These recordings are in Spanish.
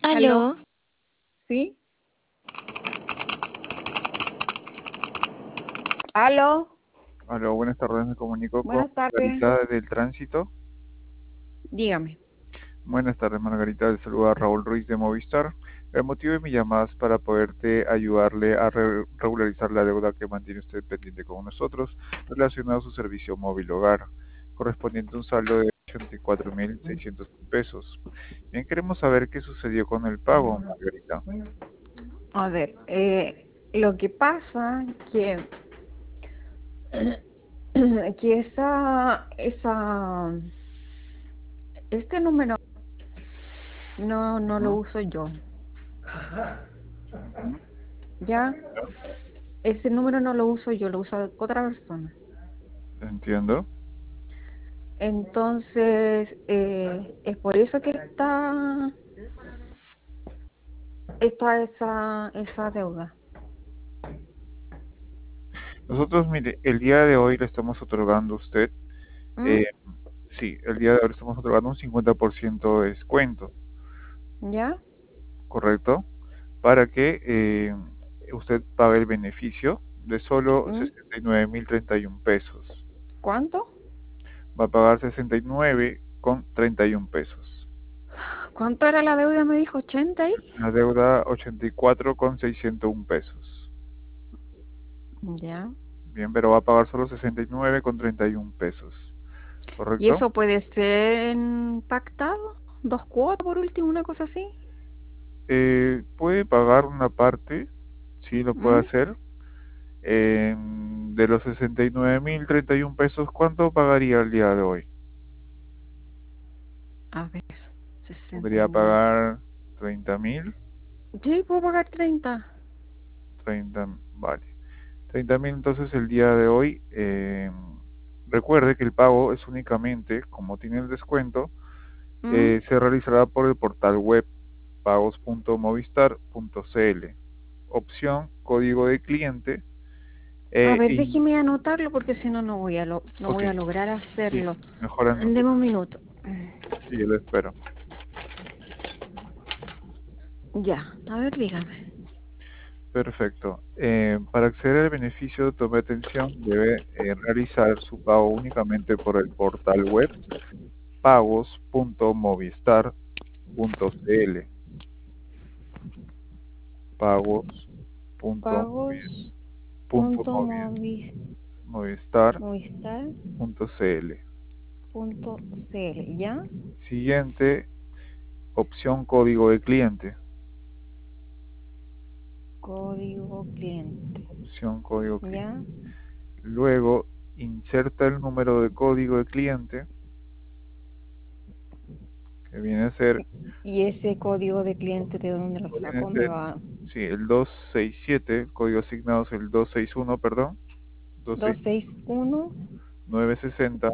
¿Aló? Aló, ¿Sí? ¿Aló? Hola, buenas tardes, me comunico con Buenas tardes. Margarita del Tránsito. Dígame. Buenas tardes, Margarita, le saluda Raúl Ruiz de Movistar. El motivo de mi llamada es para poderte ayudarle a regularizar la deuda que mantiene usted pendiente con nosotros relacionado a su servicio móvil hogar, correspondiente a un saldo de 84.600 pesos. Bien, queremos saber qué sucedió con el pago, Margarita. A ver, lo que pasa que, que este número no lo Ujú, uso yo, ujú. ¿ya? Ese número no lo uso yo, lo usa otra persona. Entiendo. Entonces, es por eso que está esa deuda. Nosotros, mire, el día de hoy le estamos otorgando a usted. ¿Mm? Eh, sí, el día de hoy estamos otorgando un 50% de descuento, ¿Ya? ¿correcto? Para que usted pague el beneficio de solo ¿Mm? 69.031 pesos. ¿Cuánto? Va a pagar 69,31 pesos. ¿Cuánto era la deuda? Me dijo 80 ahí. La deuda 84,601 pesos. Ya. Bien, pero va a pagar solo 69,31 pesos, ¿Y ¿correcto? eso puede ser pactado? ¿Dos cuotas por último, una cosa así? Puede pagar una parte, sí lo puede ¿Mm? hacer. De los 69.031 pesos, ¿cuánto pagaría el día de hoy? A ver, sesenta y Podría nueve pagar 30.000, Sí, puedo pagar 30. 30, vale. 30.000 entonces el día de hoy. Recuerde que el pago es únicamente, como tiene el descuento, ¿Mm? se realizará por el portal web pagos.movistar.cl. Opción código de cliente. A ver, Y, déjeme anotarlo porque si no, no ok, voy a lograr sí, hacerlo. mejor anote. Deme un minuto. Sí, yo lo espero. Ya, a ver, dígame. Perfecto. Para acceder al beneficio, tome atención, debe realizar su pago únicamente por el portal web pagos.movistar.cl. Pagos punto movi- movistar Pagos.movistar.cl. punto cl, ¿ya? Siguiente opción, código de cliente. Código cliente, Opción código cliente. ¿ya? Luego inserta el número de código de cliente, que viene a ser, ¿Y ese código de cliente de dónde lo viene a saco? Me ser va sí, el 267, el código asignado es el 261, perdón, 261 960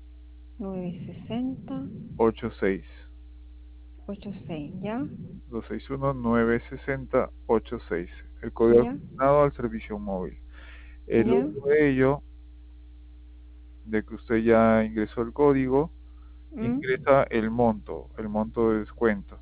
960 86. 86, ¿ya? 261-960-86. El código ¿Ya? asignado al servicio móvil. ¿Ya? Luego de ello, de que usted ya ingresó el código, ¿Mm? ingresa el monto de descuento,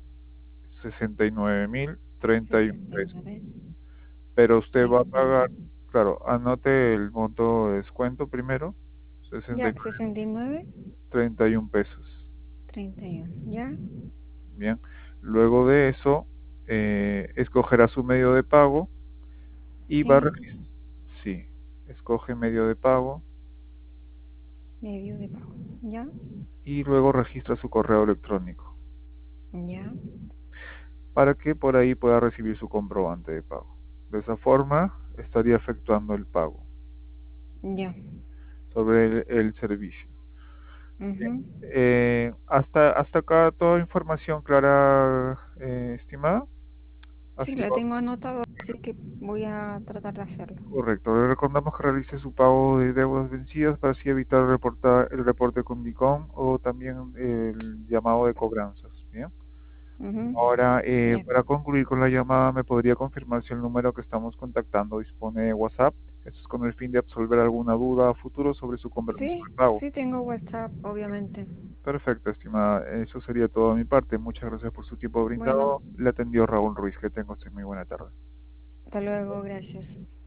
69.031 pesos. 69, Pero usted va a 31. pagar, claro, anote el monto de descuento primero, Ya, 69 69.031 pesos. 31, ¿ya? Bien, luego de eso, escogerá su medio de pago y va a Sí, registrar. Sí, escoge medio de pago medio de pago, ¿ya? y luego registra su correo electrónico ¿Ya? para que por ahí pueda recibir su comprobante de pago. De esa forma estaría efectuando el pago Ya. sobre el servicio. Bien, Ujú. hasta acá toda información clara, estimada. Sí, Así la va. tengo anotado, así que voy a tratar de hacerlo. Correcto. Le recomendamos que realice su pago de deudas vencidas para así evitar el reporte con DICOM o también el llamado de cobranzas. Bien. Ujú. Ahora, Ya. para concluir con la llamada, ¿me podría confirmar si el número que estamos contactando dispone de WhatsApp? Esto es con el fin de absolver alguna duda a futuro sobre su compromiso Sí, de pago. sí, tengo WhatsApp, obviamente. Perfecto, estimada. Eso sería todo de mi parte. Muchas gracias por su tiempo Bueno, brindado. Le atendió Raúl Ruiz. Que tenga usted muy buena tarde. hasta luego, gracias.